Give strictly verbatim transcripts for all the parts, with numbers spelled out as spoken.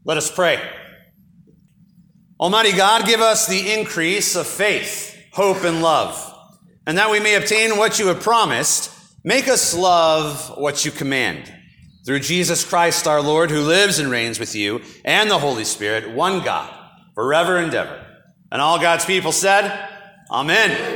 Let us pray. Almighty God, give us the increase of faith, hope, and love, and that we may obtain what you have promised. Make us love what you command. Through Jesus Christ our Lord, who lives and reigns with you and the Holy Spirit, one God, forever and ever. And all God's people said, Amen.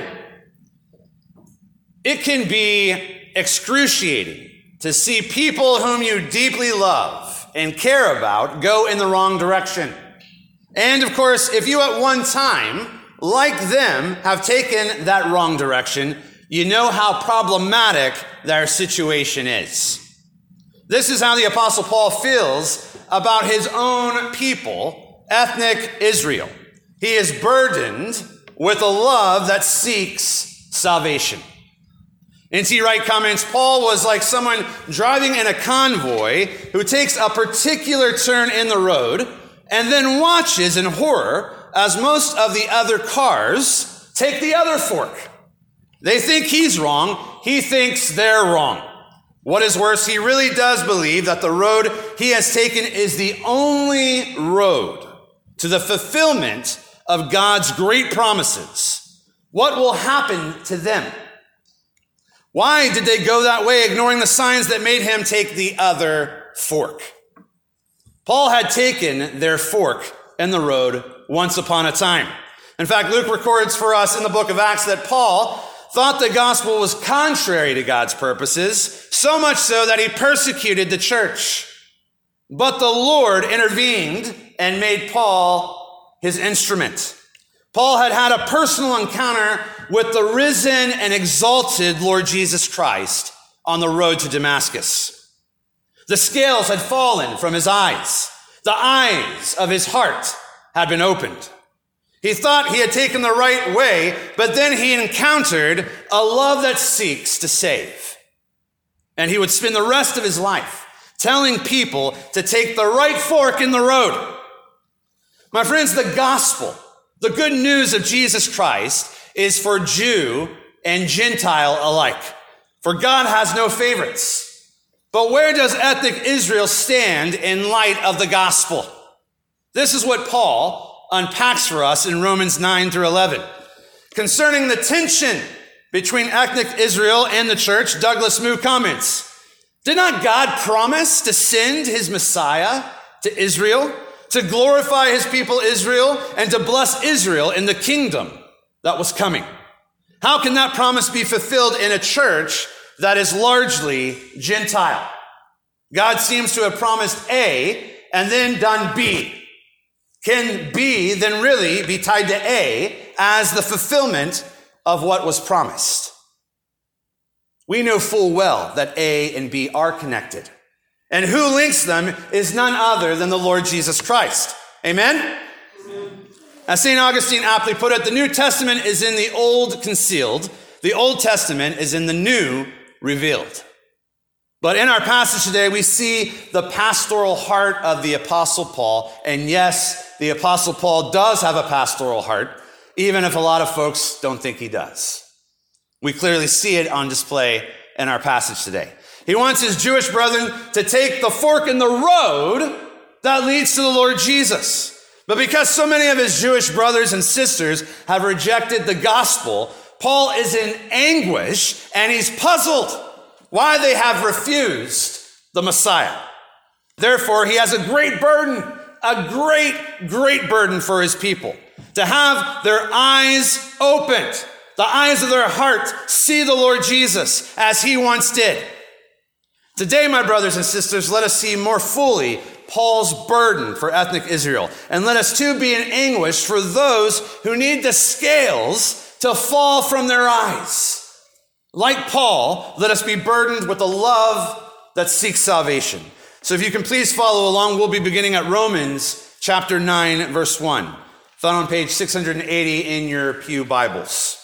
It can be excruciating to see people whom you deeply love and care about go in the wrong direction. And of course, if you at one time, like them, have taken that wrong direction, you know how problematic their situation is. This is how the Apostle Paul feels about his own people, ethnic Israel. He is burdened with a love that seeks salvation. N T Wright comments, Paul was like someone driving in a convoy who takes a particular turn in the road and then watches in horror as most of the other cars take the other fork. They think he's wrong. He thinks they're wrong. What is worse, he really does believe that the road he has taken is the only road to the fulfillment of God's great promises. What will happen to them? Why did they go that way, ignoring the signs that made him take the other fork? Paul had taken their fork in the road once upon a time. In fact, Luke records for us in the book of Acts that Paul thought the gospel was contrary to God's purposes, so much so that he persecuted the church. But the Lord intervened and made Paul his instrument. Paul had had a personal encounter with the risen and exalted Lord Jesus Christ on the road to Damascus. The scales had fallen from his eyes. The eyes of his heart had been opened. He thought he had taken the right way, but then he encountered a love that seeks to save. And he would spend the rest of his life telling people to take the right fork in the road. My friends, the gospel, the good news of Jesus Christ, is for Jew and Gentile alike. For God has no favorites. But where does ethnic Israel stand in light of the gospel? This is what Paul unpacks for us in Romans nine through eleven. Concerning the tension between ethnic Israel and the church, Douglas Moo comments, did not God promise to send his Messiah to Israel, to glorify his people Israel, and to bless Israel in the kingdom that was coming? How can that promise be fulfilled in a church that is largely Gentile? God seems to have promised A and then done B. Can B then really be tied to A as the fulfillment of what was promised? We know full well that A and B are connected. And who links them is none other than the Lord Jesus Christ. Amen? Amen. As Saint Augustine aptly put it, the New Testament is in the Old concealed. The Old Testament is in the New revealed. But in our passage today, we see the pastoral heart of the Apostle Paul. And yes, the Apostle Paul does have a pastoral heart, even if a lot of folks don't think he does. We clearly see it on display in our passage today. He wants his Jewish brethren to take the fork in the road that leads to the Lord Jesus. But because so many of his Jewish brothers and sisters have rejected the gospel, Paul is in anguish and he's puzzled why they have refused the Messiah. Therefore, he has a great burden, a great, great burden for his people to have their eyes opened, the eyes of their heart see the Lord Jesus as he once did. Today, my brothers and sisters, let us see more fully Paul's burden for ethnic Israel. And let us too be in anguish for those who need the scales to fall from their eyes. Like Paul, let us be burdened with a love that seeks salvation. So if you can please follow along, we'll be beginning at Romans chapter nine, verse one, found on page six hundred eighty in your pew Bibles.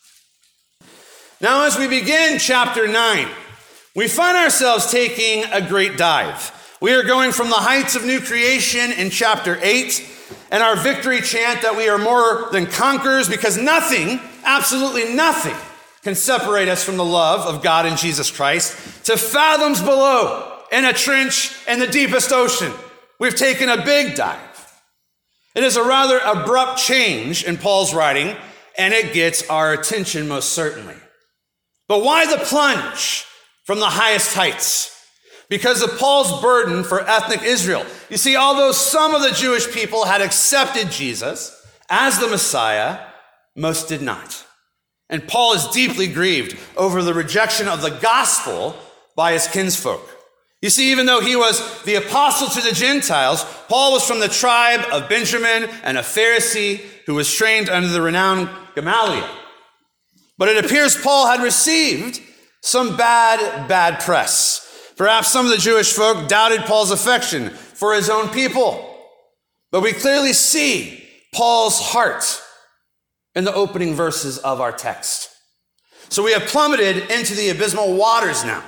Now, as we begin chapter nine, we find ourselves taking a great dive. We are going from the heights of new creation in chapter eight and our victory chant that we are more than conquerors because nothing, absolutely nothing, can separate us from the love of God in Jesus Christ to fathoms below in a trench in the deepest ocean we've taken a big dive. It is a rather abrupt change in Paul's writing, and it gets our attention most certainly. But why the plunge from the highest heights? Because of Paul's burden for ethnic Israel. You see, although some of the Jewish people had accepted Jesus as the Messiah, most did not. And Paul is deeply grieved over the rejection of the gospel by his kinsfolk. You see, even though he was the apostle to the Gentiles, Paul was from the tribe of Benjamin and a Pharisee who was trained under the renowned Gamaliel. But it appears Paul had received some bad, bad press. Perhaps some of the Jewish folk doubted Paul's affection for his own people. But we clearly see Paul's heart in the opening verses of our text. So we have plummeted into the abysmal waters now.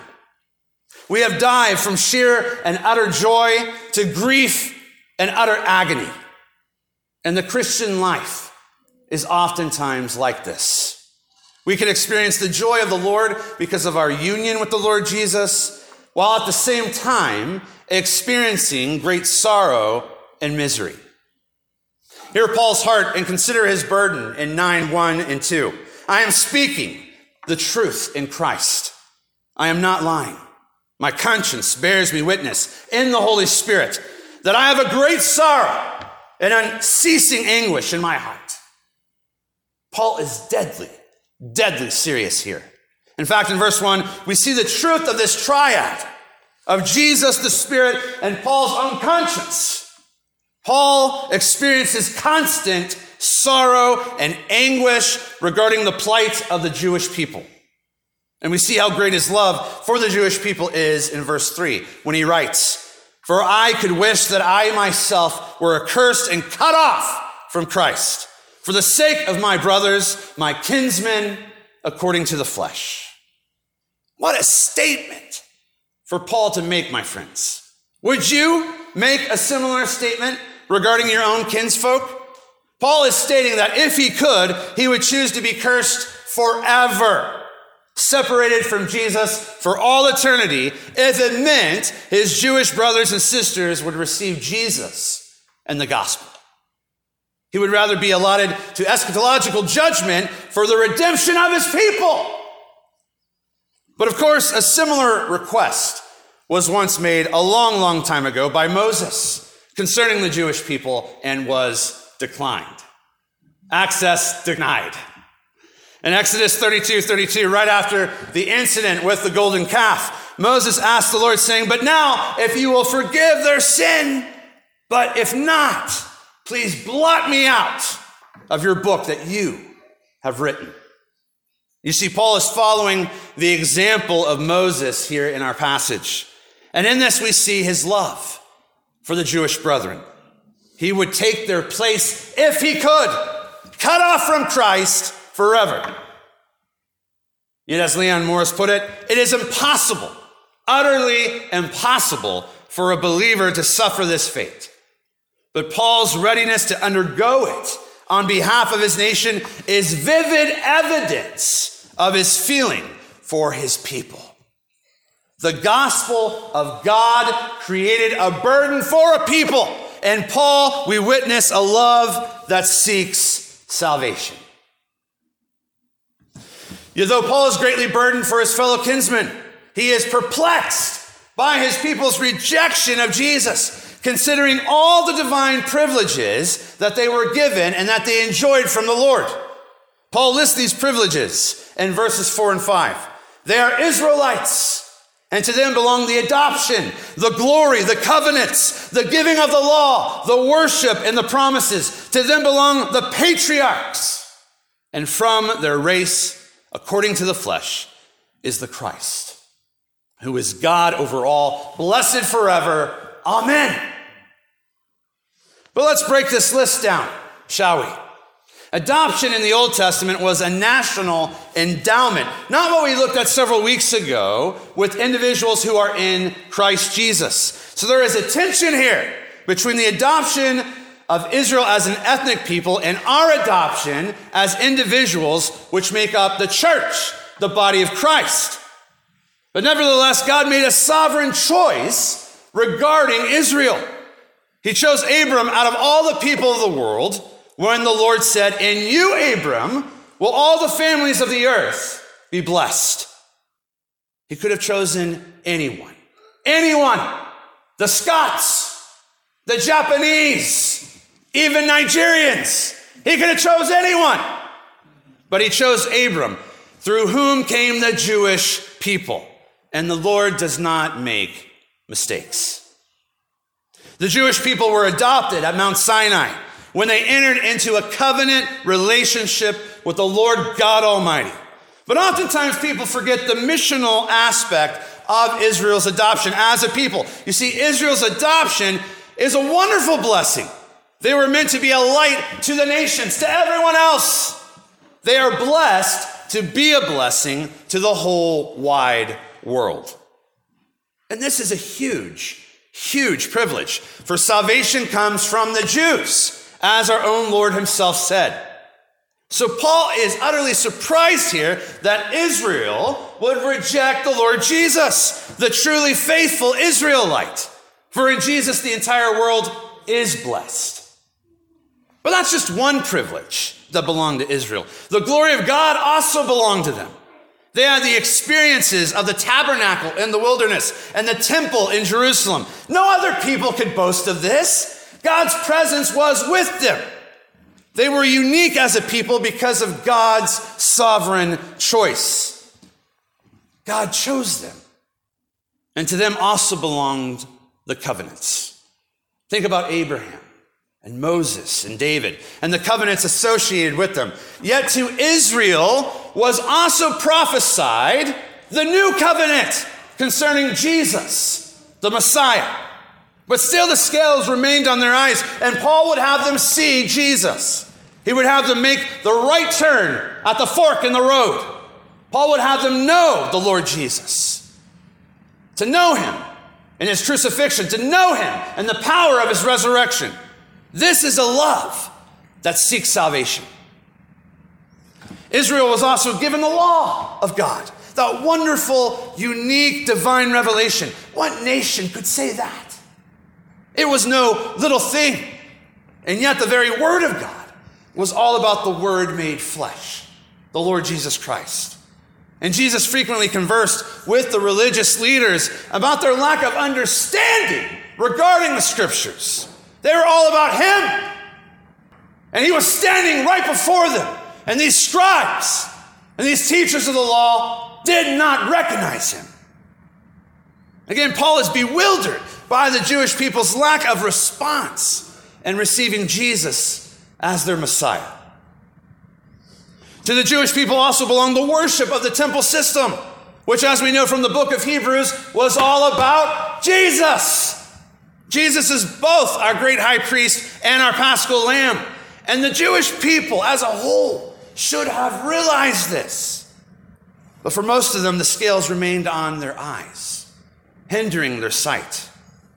We have dived from sheer and utter joy to grief and utter agony. And the Christian life is oftentimes like this. We can experience the joy of the Lord because of our union with the Lord Jesus, while at the same time experiencing great sorrow and misery. Hear Paul's heart and consider his burden in nine, one and two. I am speaking the truth in Christ. I am not lying. My conscience bears me witness in the Holy Spirit that I have a great sorrow and unceasing anguish in my heart. Paul is deadly, deadly serious here. In fact, in verse one, we see the truth of this triad of Jesus, the Spirit, and Paul's own conscience. Paul experiences constant sorrow and anguish regarding the plight of the Jewish people. And we see how great his love for the Jewish people is in verse three, when he writes, "For I could wish that I myself were accursed and cut off from Christ, for the sake of my brothers, my kinsmen, according to the flesh." What a statement for Paul to make, my friends. Would you make a similar statement regarding your own kinsfolk? Paul is stating that if he could, he would choose to be cursed forever, separated from Jesus for all eternity, if it meant his Jewish brothers and sisters would receive Jesus and the gospel. He would rather be allotted to eschatological judgment for the redemption of his people. But of course, a similar request was once made a long, long time ago by Moses concerning the Jewish people and was declined. Access denied. In Exodus thirty-two thirty-two, right after the incident with the golden calf, Moses asked the Lord, saying, "But now, if you will forgive their sin, but if not, please blot me out of your book that you have written." You see, Paul is following the example of Moses here in our passage. And in this, we see his love for the Jewish brethren. He would take their place, if he could, cut off from Christ forever. Yet, as Leon Morris put it, it is impossible, utterly impossible for a believer to suffer this fate. But Paul's readiness to undergo it on behalf of his nation is vivid evidence of his feeling for his people. The gospel of God created a burden for a people. And Paul, we witness a love that seeks salvation. Yet though Paul is greatly burdened for his fellow kinsmen, he is perplexed by his people's rejection of Jesus, considering all the divine privileges that they were given and that they enjoyed from the Lord. Paul lists these privileges in verses four and five. They are Israelites, and to them belong the adoption, the glory, the covenants, the giving of the law, the worship, and the promises. To them belong the patriarchs, and from their race, according to the flesh, is the Christ, who is God over all, blessed forever. Amen. But let's break this list down, shall we? Adoption in the Old Testament was a national endowment, not what we looked at several weeks ago with individuals who are in Christ Jesus. So there is a tension here between the adoption of Israel as an ethnic people and our adoption as individuals, which make up the church, the body of Christ. But nevertheless, God made a sovereign choice regarding Israel. He chose Abram out of all the people of the world when the Lord said, "In you, Abram, will all the families of the earth be blessed." He could have chosen anyone. Anyone. The Scots, the Japanese, even Nigerians. He could have chose anyone. But he chose Abram, through whom came the Jewish people. And the Lord does not make mistakes. The Jewish people were adopted at Mount Sinai when they entered into a covenant relationship with the Lord God Almighty. But oftentimes people forget the missional aspect of Israel's adoption as a people. You see, Israel's adoption is a wonderful blessing. They were meant to be a light to the nations, to everyone else. They are blessed to be a blessing to the whole wide world. And this is a huge, huge privilege, for salvation comes from the Jews, as our own Lord himself said. So Paul is utterly surprised here that Israel would reject the Lord Jesus, the truly faithful Israelite. For in Jesus, the entire world is blessed. But that's just one privilege that belonged to Israel. The glory of God also belonged to them. They had the experiences of the tabernacle in the wilderness and the temple in Jerusalem. No other people could boast of this. God's presence was with them. They were unique as a people because of God's sovereign choice. God chose them. And to them also belonged the covenants. Think about Abraham and Moses and David and the covenants associated with them. Yet to Israel was also prophesied the new covenant concerning Jesus, the Messiah. But still the scales remained on their eyes, and Paul would have them see Jesus. He would have them make the right turn at the fork in the road. Paul would have them know the Lord Jesus, to know him in his crucifixion, to know him and the power of his resurrection. This is a love that seeks salvation. Israel was also given the law of God, that wonderful, unique, divine revelation. What nation could say that? It was no little thing. And yet the very word of God was all about the Word made flesh, the Lord Jesus Christ. And Jesus frequently conversed with the religious leaders about their lack of understanding regarding the Scriptures. They were all about him. And he was standing right before them. And these scribes and these teachers of the law did not recognize him. Again, Paul is bewildered by the Jewish people's lack of response in receiving Jesus as their Messiah. To the Jewish people also belonged the worship of the temple system, which, as we know from the book of Hebrews, was all about Jesus. Jesus is both our great high priest and our paschal lamb. And the Jewish people as a whole should have realized this. But for most of them, the scales remained on their eyes, hindering their sight.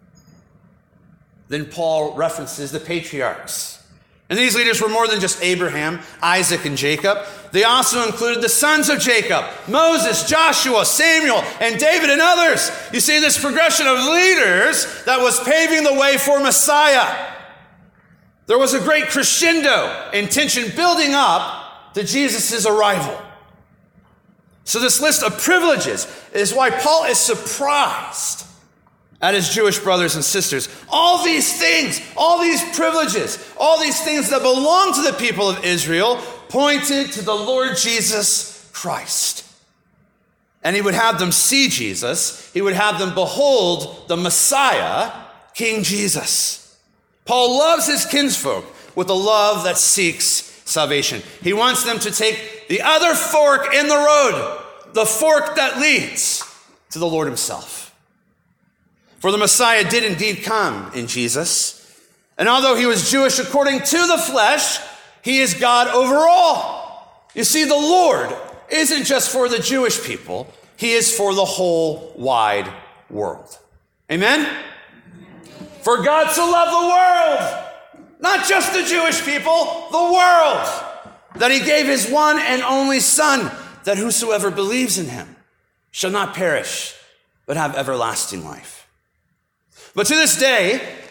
Then Paul references the patriarchs. And these leaders were more than just Abraham, Isaac, and Jacob. They also included the sons of Jacob, Moses, Joshua, Samuel, and David, and others. You see this progression of leaders that was paving the way for Messiah. There was a great crescendo in tension building up to Jesus' arrival. So this list of privileges is why Paul is surprised at his Jewish brothers and sisters. All these things, all these privileges, all these things that belong to the people of Israel pointed to the Lord Jesus Christ. And he would have them see Jesus. He would have them behold the Messiah, King Jesus. Paul loves his kinsfolk with a love that seeks salvation. He wants them to take the other fork in the road, the fork that leads to the Lord himself. For the Messiah did indeed come in Jesus. And although he was Jewish according to the flesh, he is God over all. You see, the Lord isn't just for the Jewish people. He is for the whole wide world. Amen? For God so loved the world, not just the Jewish people, the world, that he gave his one and only Son, that whosoever believes in him shall not perish, but have everlasting life. But to this day,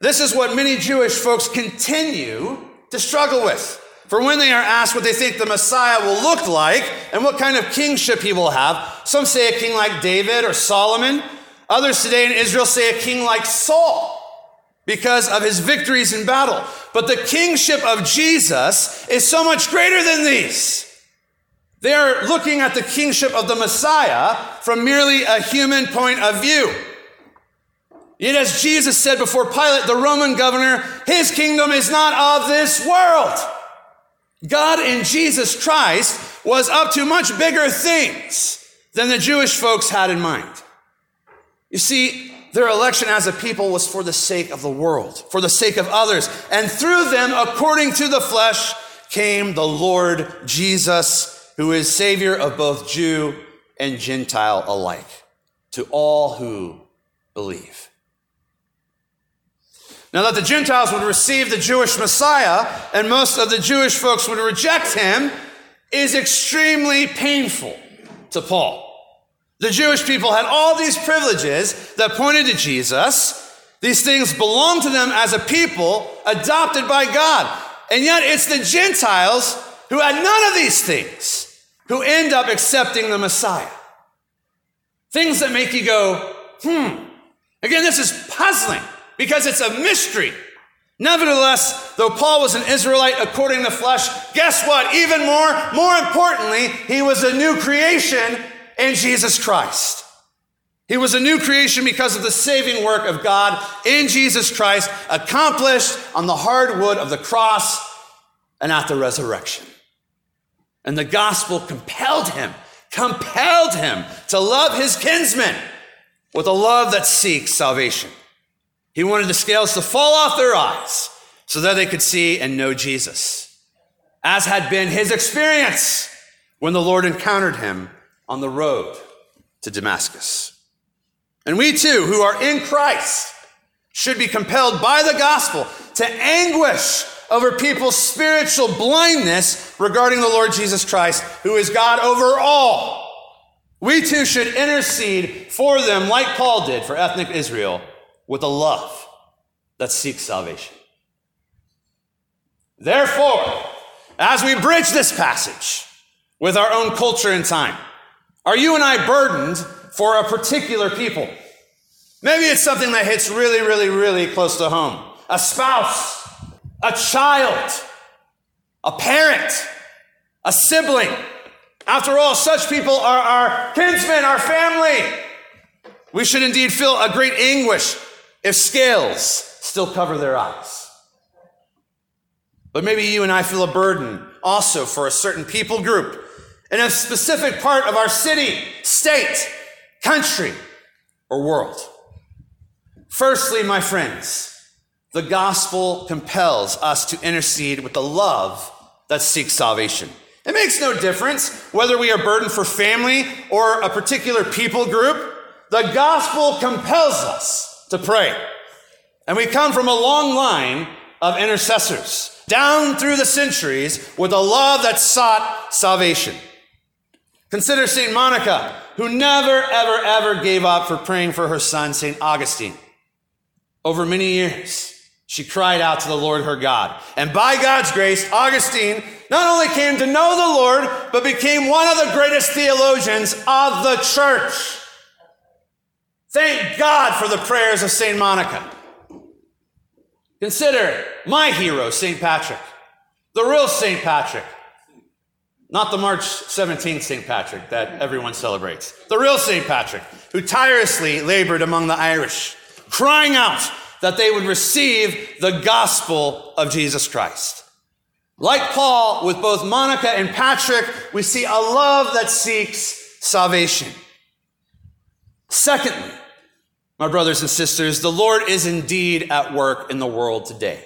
This is what many Jewish folks continue to struggle with. For when they are asked what they think the Messiah will look like and what kind of kingship he will have, some say a king like David or Solomon. Others today in Israel say a king like Saul because of his victories in battle. But the kingship of Jesus is so much greater than these. They are looking at the kingship of the Messiah from merely a human point of view. Yet as Jesus said before Pilate, the Roman governor, his kingdom is not of this world. God in Jesus Christ was up to much bigger things than the Jewish folks had in mind. You see, their election as a people was for the sake of the world, for the sake of others. And through them, according to the flesh, came the Lord Jesus, who is Savior of both Jew and Gentile alike, to all who believe. Now that the Gentiles would receive the Jewish Messiah and most of the Jewish folks would reject him is extremely painful to Paul. The Jewish people had all these privileges that pointed to Jesus. These things belonged to them as a people adopted by God. And yet it's the Gentiles who had none of these things who end up accepting the Messiah. Things that make you go, hmm. Again, this is puzzling, because it's a mystery. Nevertheless, though Paul was an Israelite according to the flesh, guess what? Even more, more importantly, he was a new creation in Jesus Christ. He was a new creation because of the saving work of God in Jesus Christ, accomplished on the hard wood of the cross and at the resurrection. And the gospel compelled him, compelled him to love his kinsmen with a love that seeks salvation. He wanted the scales to fall off their eyes so that they could see and know Jesus, as had been his experience when the Lord encountered him on the road to Damascus. And we too, who are in Christ, should be compelled by the gospel to anguish over people's spiritual blindness regarding the Lord Jesus Christ, who is God over all. We too should intercede for them like Paul did for ethnic Israel, with a love that seeks salvation. Therefore, as we bridge this passage with our own culture and time, are you and I burdened for a particular people? Maybe it's something that hits really, really, really close to home. A spouse, a child, a parent, a sibling. After all, such people are our kinsmen, our family. We should indeed feel a great anguish if scales still cover their eyes. But maybe you and I feel a burden also for a certain people group in a specific part of our city, state, country, or world. Firstly, my friends, the gospel compels us to intercede with the love that seeks salvation. It makes no difference whether we are burdened for family or a particular people group. The gospel compels us to pray. And we come from a long line of intercessors down through the centuries with a love that sought salvation. Consider Saint Monica, who never, ever, ever gave up for praying for her son, Saint Augustine. Over many years, she cried out to the Lord her God. And by God's grace, Augustine not only came to know the Lord, but became one of the greatest theologians of the church. Thank God for the prayers of Saint Monica. Consider my hero, Saint Patrick, the real Saint Patrick, not the March seventeenth Saint Patrick that everyone celebrates. The real Saint Patrick, who tirelessly labored among the Irish, crying out that they would receive the gospel of Jesus Christ. Like Paul, with both Monica and Patrick, we see a love that seeks salvation. Secondly, my brothers and sisters, the Lord is indeed at work in the world today,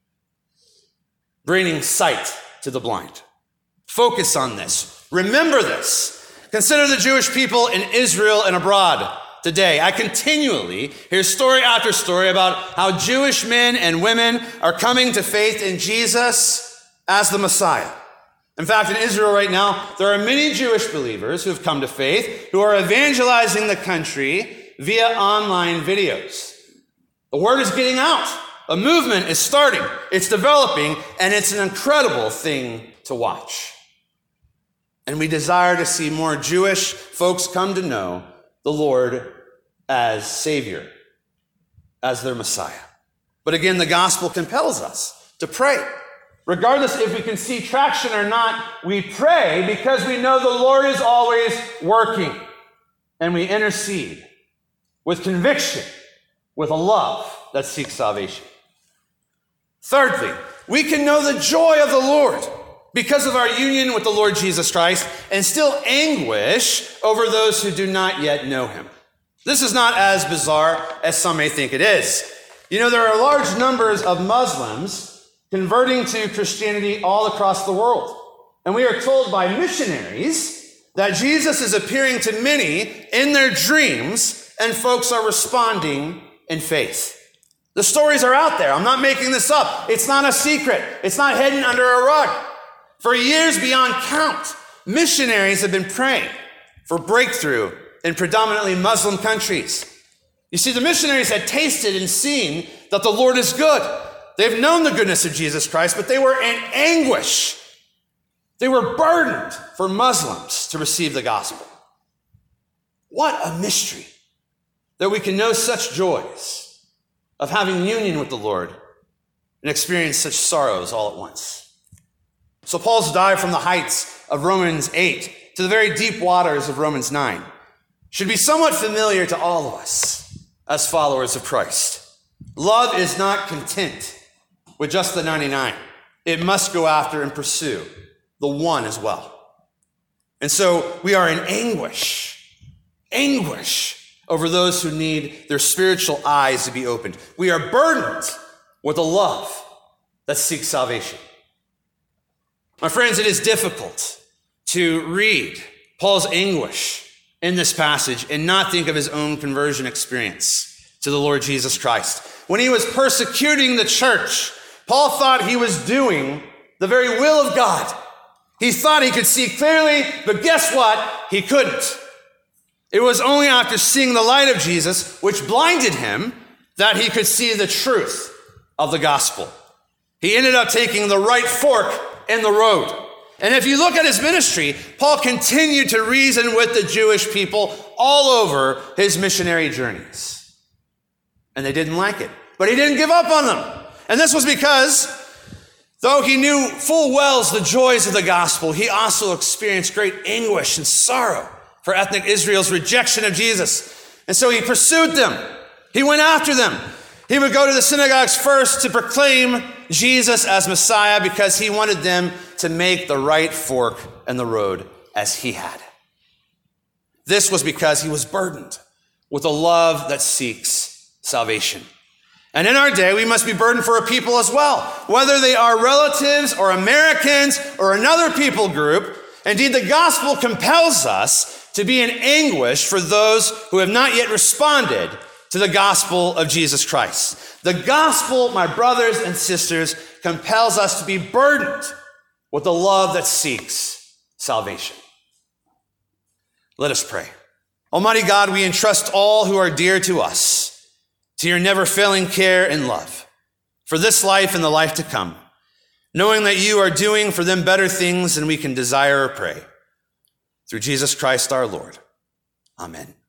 bringing sight to the blind. Focus on this. Remember this. Consider the Jewish people in Israel and abroad today. I continually hear story after story about how Jewish men and women are coming to faith in Jesus as the Messiah. In fact, in Israel right now, there are many Jewish believers who have come to faith who are evangelizing the country via online videos. The word is getting out. A movement is starting, it's developing, and it's an incredible thing to watch. And we desire to see more Jewish folks come to know the Lord as Savior, as their Messiah. But again, the gospel compels us to pray. Regardless if we can see traction or not, we pray because we know the Lord is always working. And we intercede with conviction, with a love that seeks salvation. Thirdly, we can know the joy of the Lord because of our union with the Lord Jesus Christ and still anguish over those who do not yet know him. This is not as bizarre as some may think it is. You know, there are large numbers of Muslims converting to Christianity all across the world. And we are told by missionaries that Jesus is appearing to many in their dreams, and folks are responding in faith. The stories are out there. I'm not making this up. It's not a secret. It's not hidden under a rug. For years beyond count, missionaries have been praying for breakthrough in predominantly Muslim countries. You see, the missionaries had tasted and seen that the Lord is good. They've known the goodness of Jesus Christ, but they were in anguish. They were burdened for Muslims to receive the gospel. What a mystery that we can know such joys of having union with the Lord and experience such sorrows all at once. So Paul's dive from the heights of Romans eight to the very deep waters of Romans nine should be somewhat familiar to all of us as followers of Christ. Love is not content with just the ninety-nine. It must go after and pursue the one as well. And so we are in anguish, anguish over those who need their spiritual eyes to be opened. We are burdened with a love that seeks salvation. My friends, it is difficult to read Paul's anguish in this passage and not think of his own conversion experience to the Lord Jesus Christ. When he was persecuting the church, Paul thought he was doing the very will of God. He thought he could see clearly, but guess what? He couldn't. It was only after seeing the light of Jesus, which blinded him, that he could see the truth of the gospel. He ended up taking the right fork in the road. And if you look at his ministry, Paul continued to reason with the Jewish people all over his missionary journeys. And they didn't like it. But he didn't give up on them. And this was because, though he knew full well the joys of the gospel, he also experienced great anguish and sorrow for ethnic Israel's rejection of Jesus. And so he pursued them. He went after them. He would go to the synagogues first to proclaim Jesus as Messiah because he wanted them to make the right fork in the road as he had. This was because he was burdened with a love that seeks salvation. And in our day, we must be burdened for a people as well, whether they are relatives or Americans or another people group. Indeed, the gospel compels us to be in anguish for those who have not yet responded to the gospel of Jesus Christ. The gospel, my brothers and sisters, compels us to be burdened with the love that seeks salvation. Let us pray. Almighty God, we entrust all who are dear to us to your never-failing care and love for this life and the life to come, knowing that you are doing for them better things than we can desire or pray. Through Jesus Christ our Lord. Amen.